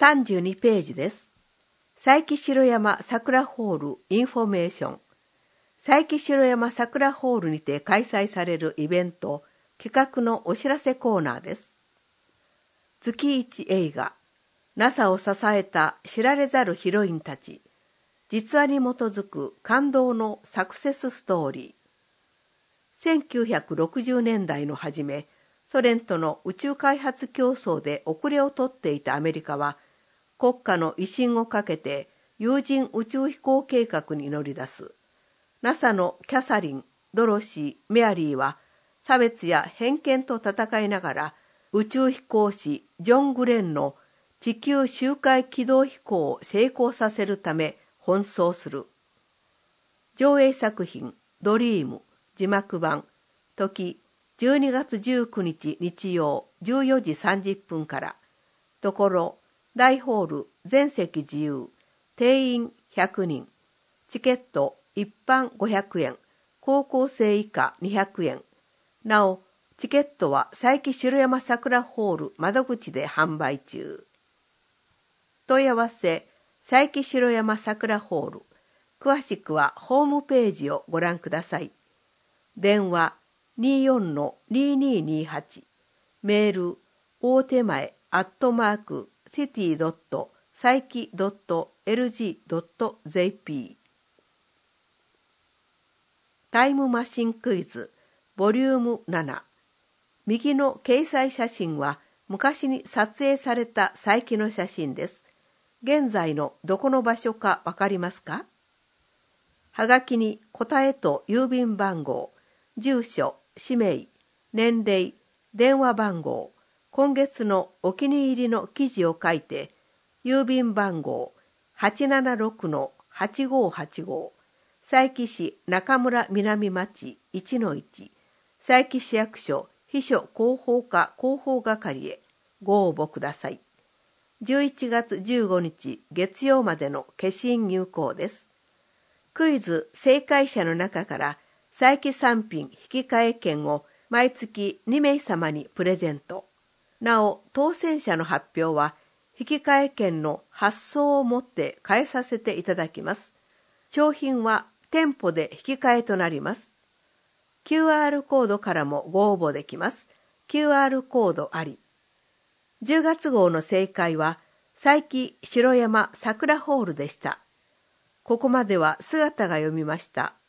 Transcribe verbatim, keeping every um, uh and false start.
さんじゅうにページです。佐伯城山桜ホールインフォメーション。佐伯城山桜ホールにて開催されるイベント、企画のお知らせコーナーです。月一映画、ナサ を支えた知られざるヒロインたち、実話に基づく感動のサクセスストーリー。せんきゅうひゃくろくじゅうねんだいの初め、ソ連との宇宙開発競争で遅れをとっていたアメリカは、国家の威信をかけて有人宇宙飛行計画に乗り出す。ナサ のキャサリン、ドロシー、メアリーは、差別や偏見と戦いながら、宇宙飛行士ジョン・グレンの地球周回軌道飛行を成功させるため奔走する。上映作品、ドリーム、字幕版、時、じゅうにがつじゅうくにち日曜じゅうよじさんじゅっぷんから、ところ、大ホール全席自由、定員ひゃくにん、チケット一般ごひゃくえん、高校生以下にひゃくえん。なお、チケットは佐伯城山桜ホール窓口で販売中。問い合わせ、佐伯城山桜ホール。詳しくはホームページをご覧ください。電話 にじゅうよんのにじゅうににじゅうはち。メール、大手前アットマークシティドット佐伯ドットエルジードットジェーピー。タイムマシンクイズ、ボリュームなな。右の掲載写真は昔に撮影された佐伯の写真です。現在のどこの場所かわかりますか？はがきに答えと郵便番号、住所、氏名、年齢、電話番号、今月のお気に入りの記事を書いて、郵便番号 はちななろくのはちごーはちご、佐伯市中村南町 いちのいち、佐伯市役所秘書広報課広報係へご応募ください。じゅういちがつじゅうごにち月曜までの消印有効です。クイズ正解者の中から佐伯産品引換券を毎月にめいさまにプレゼント。なお、当選者の発表は引換券の発送をもって返させていただきます。商品は店舗で引き換えとなります。キューアール コードからもご応募できます。キューアール コードあり。じゅうがつ号の正解は佐伯城山桜ホールでした。ここまでは姿が読みました。